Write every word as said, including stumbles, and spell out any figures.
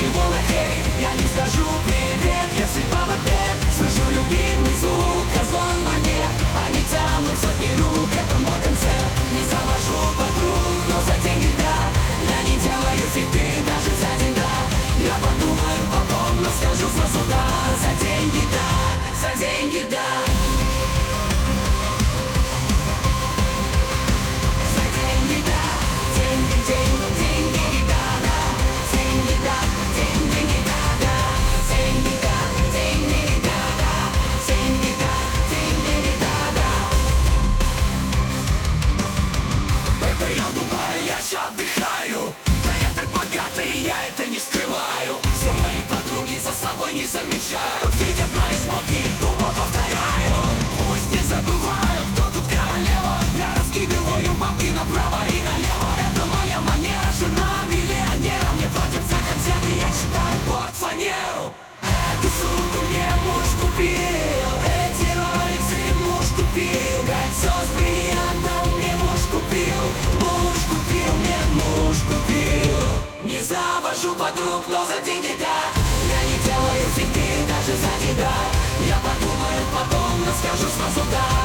ничего на хей. Я не скажу привет, если в ответ слышу любимый звук, звон монет. Они тянут сотни рук, это мой концерт. Не завожу подруг, но за деньги да. Я не делаю фиты даже за день, да. Я подумаю потом, но скажу сразу да. За деньги да, за деньги да. Отдыхаю, да я так богатый, я это не скрываю. Все мои подруги за собой не замечают. Видят мои смоки, тупо повторяю. Пусть не забывают, кто тут королева. Я раскидываю бабки направо и налево. Это моя манера, жена миллионера. Мне платят за концерты, я читаю портфонеру. Эту сумку мне муж купил, эти роликсы муж купил, кольцо с бриллиантом мне муж купил. Муж купил, мне муж купил. Не завожу подруг, но за деньги да. Я не делаю фиты даже за тебя. Я подумаю потом, но скажу сразу да.